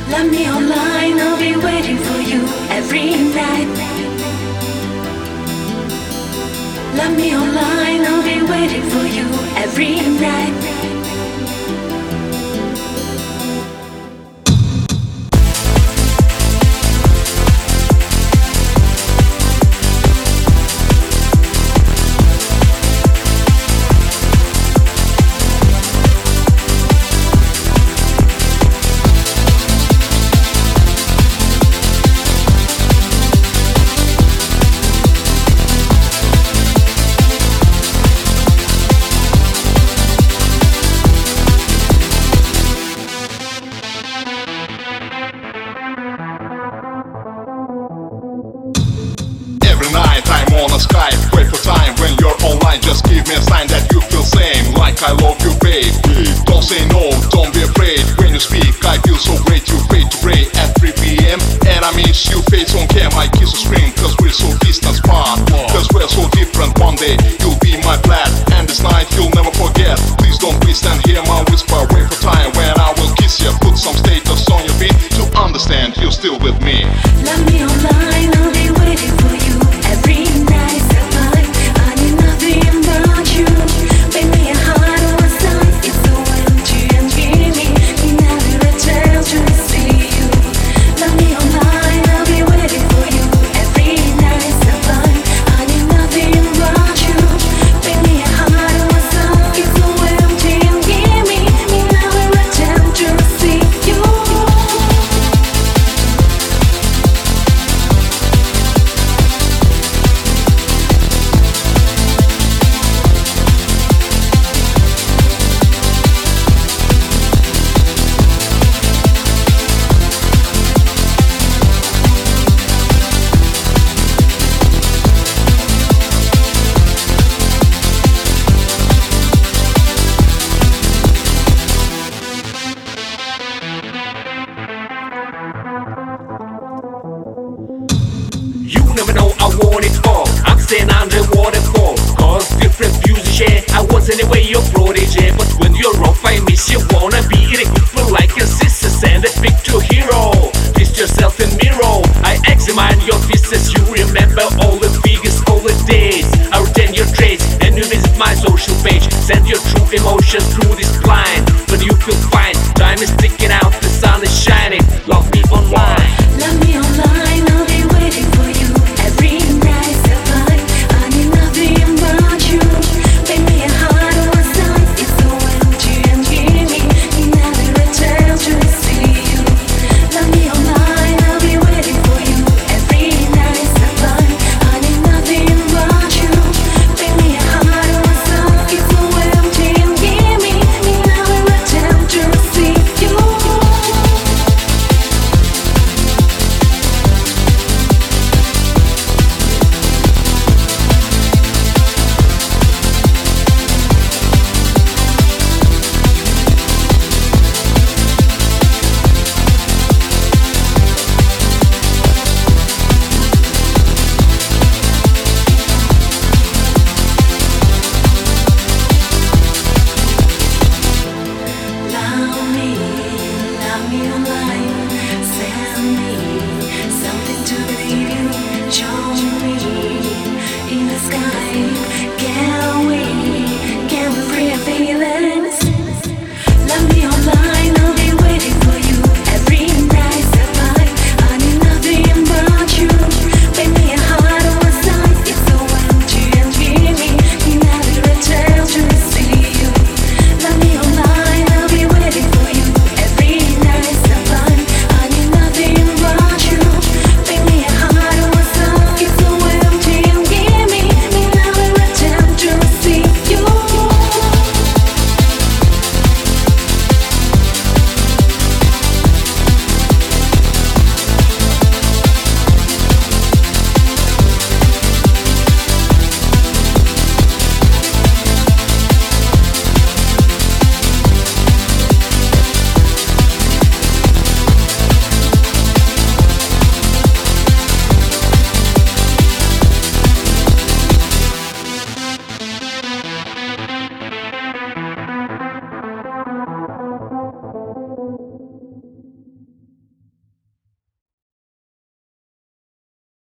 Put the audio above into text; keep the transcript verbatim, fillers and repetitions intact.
Love me online, I'll be waiting for you every night. Love me online, I'll be waiting for you every night. On a Skype, wait for time when you're online. Just give me a sign that you feel same, like I love you, babe. Don't say no, don't be afraid. When you speak, I feel so great. You fade to gray at three p m and I miss you face on cam. I kiss or scream, cause we're so distant apart. Cause we're so different. One day you'll be my blood, and this night you'll never forget. Please don't please stand here, my whisper. Wait for time when I will kiss you. Put some status on your feet to understand you're still with me. Love me online, I'll be waiting for you every night. I need nothing but you. Make me a heart on my side. It's so empty and dreamy. We never a chance to see you. Love me online, I'll be waiting for you every night. I need nothing but you. Make me a heart on my side. It's so empty and dreamy. We never a chance to see you. You never know, I want it all. I'm staying under waterfall. Cause different views to share. I was anyway your protege. But when you're off, I miss you. Wanna be in a good for like a sister. Send a picture hero. Twist yourself in mirror. I examine your faces. You remember all the figures, all the days. I retain your traits. And you visit my social page. Send your true emotions through this blind. But you feel fine. Time is ticking out. The sun is shining. Love me online. Love me online, I'll be waiting for you every night. I need nothing but you. Make me a heart on my side. It's so empty and dreamy. We never a chance to see you. Love me online, I'll be waiting for you every night. I need nothing but you. Make me a heart on my side. It's so empty and dreamy. We never a chance to see you. Love me, love me online.